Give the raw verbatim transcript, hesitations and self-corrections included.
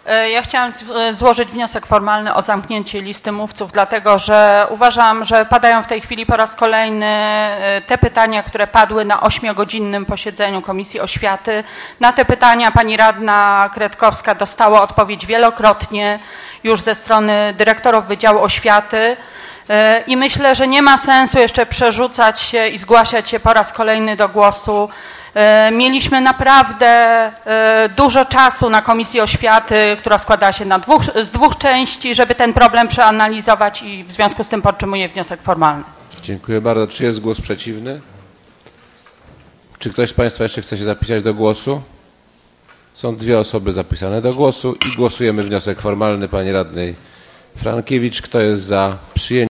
Ja chciałam złożyć wniosek formalny o zamknięcie listy mówców, dlatego że uważam, że padają w tej chwili po raz kolejny te pytania, które padły na ośmiogodzinnym posiedzeniu Komisji Oświaty. Na te pytania pani radna Kretkowska dostała odpowiedź wielokrotnie już ze strony dyrektorów Wydziału Oświaty. I myślę, że nie ma sensu jeszcze przerzucać się i zgłaszać się po raz kolejny do głosu. Mieliśmy naprawdę dużo czasu na Komisji Oświaty, która składała się na dwóch, z dwóch części, żeby ten problem przeanalizować i w związku z tym podtrzymuję wniosek formalny. Dziękuję bardzo. Czy jest głos przeciwny? Czy ktoś z Państwa jeszcze chce się zapisać do głosu? Są dwie osoby zapisane do głosu i głosujemy wniosek formalny pani radnej Frankiewicz. Kto jest za przyjęciem?